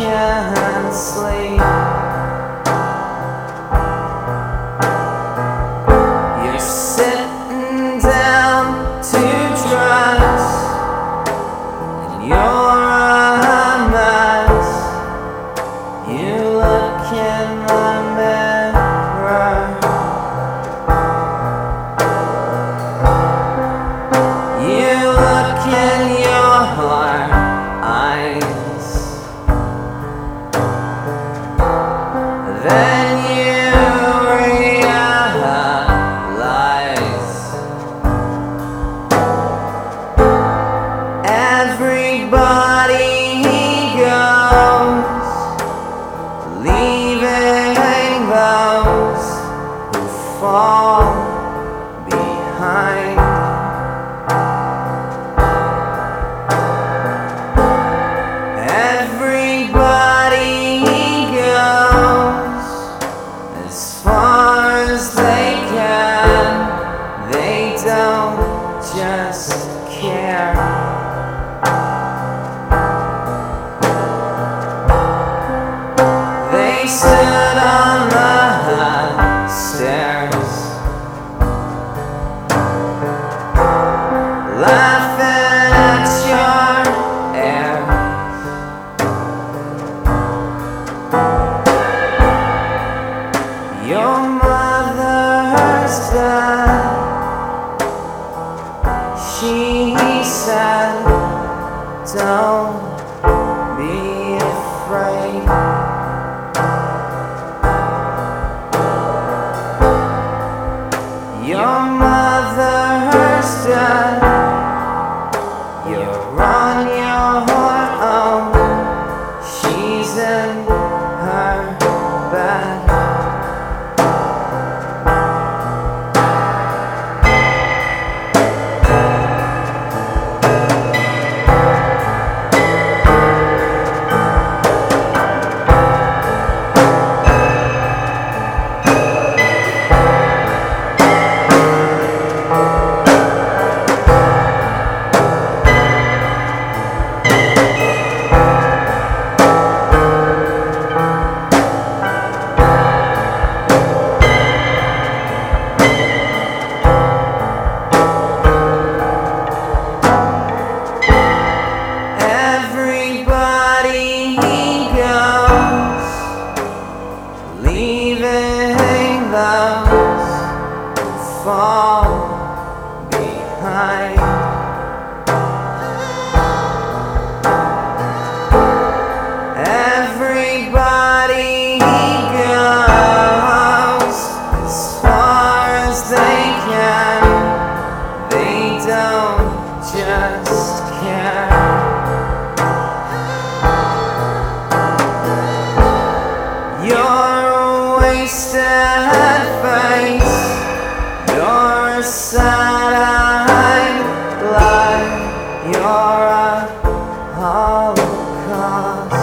can't sleep. You're sitting down to dress, and you're a mess. You look in the mirror. You look in your eyes. Then you realize everybody goes, leaving those who fall behind. Everybody goes as far as they can. They don't just care. They stood on the stairs, laughing at your air. Your mother's dead. She said, don't be afraid. Your mother's dead. You're on your own. She's in her bed. Everybody goes, leaving those who fall behind. Everybody goes as far as they can. They don't just care. You're a wasted face. You're a sad-eyed lie. You're a holocaust.